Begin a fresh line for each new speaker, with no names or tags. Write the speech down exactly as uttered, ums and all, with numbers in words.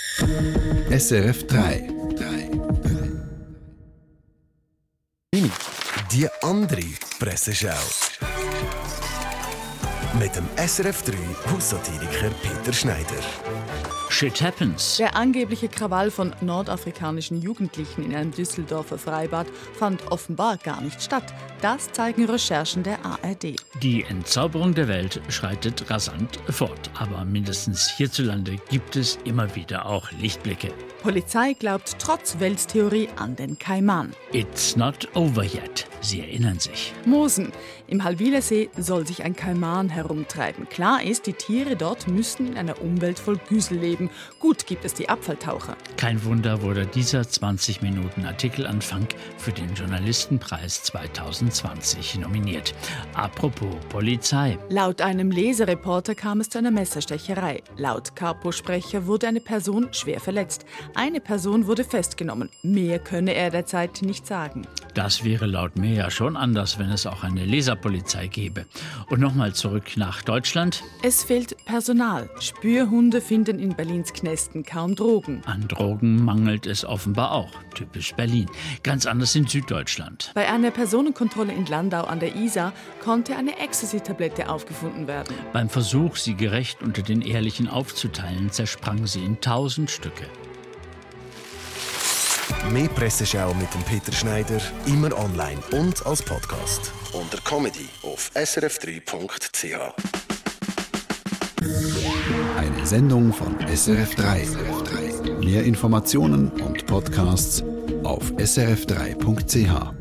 S R F drei.
Die andere Presseschau. Mit dem S R F drei Haussatiriker Peter Schneider.
Shit happens.
Der angebliche Krawall von nordafrikanischen Jugendlichen in einem Düsseldorfer Freibad fand offenbar gar nicht statt. Das zeigen Recherchen der A R D.
Die Entzauberung der Welt schreitet rasant fort. Aber mindestens hierzulande gibt es immer wieder auch Lichtblicke.
Polizei glaubt trotz Welttheorie an den Kaiman.
It's not over yet. Sie erinnern sich.
Mosen. Im Halwilersee soll sich ein Kaiman herumtreiben. Klar ist, die Tiere dort müssten in einer Umwelt voll Güsel leben. Gut gibt es die Abfalltaucher.
Kein Wunder wurde dieser zwanzig Minuten Artikelanfang für den Journalistenpreis zwanzig zwanzig nominiert. Apropos Polizei.
Laut einem Lesereporter kam es zu einer Messerstecherei. Laut Kapo-Sprecher wurde eine Person schwer verletzt. Eine Person wurde festgenommen. Mehr könne er derzeit nicht sagen.
Das wäre laut mir ja schon anders, wenn es auch eine Leserpolizei gäbe. Und nochmal zurück nach Deutschland.
Es fehlt Personal. Spürhunde finden in Berlins Knästen kaum Drogen.
An Drogen mangelt es offenbar auch. Typisch Berlin. Ganz anders in Süddeutschland.
Bei einer Personenkontrolle in Landau an der Isar konnte eine Ecstasy-Tablette aufgefunden werden.
Beim Versuch, sie gerecht unter den Ehrlichen aufzuteilen, zersprang sie in tausend Stücke.
Mehr Presseschau mit dem Peter Schneider, immer online und als Podcast. Unter Comedy auf s r f drei punkt c h.
Eine Sendung von S R F drei. Mehr Informationen und Podcasts auf s r f drei punkt c h.